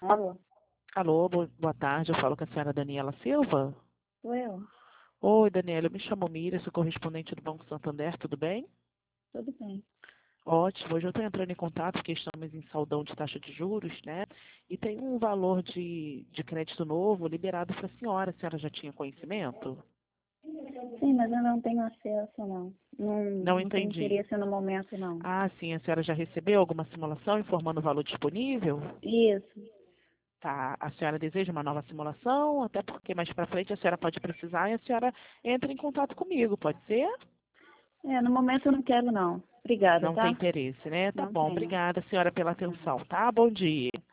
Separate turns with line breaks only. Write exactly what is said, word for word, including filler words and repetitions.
Alô?
Alô, bo- boa tarde. Eu falo com a senhora Daniela Silva.
Sou eu.
Oi, Daniela, eu me chamo Miriam, sou correspondente do Banco Santander, tudo bem?
Tudo bem.
Ótimo, hoje eu estou entrando em contato porque estamos em saldão de taxa de juros, né? E tem um valor de, de crédito novo liberado para a senhora. A senhora já tinha conhecimento?
Sim, mas eu não tenho acesso, não. Não,
Não
não tenho
entendi.
interesse no momento, não.
Ah, sim, a senhora já recebeu alguma simulação informando o valor disponível?
Isso.
Tá, a senhora deseja uma nova simulação? Até porque mais para frente a senhora pode precisar e a senhora entra em contato comigo, pode ser?
É, no momento eu não quero, não. Obrigada,
Não tem
tá?
interesse, né? Tá
Não
bom,
tenho.
obrigada, senhora, pela
Não.
atenção, tá? Bom dia.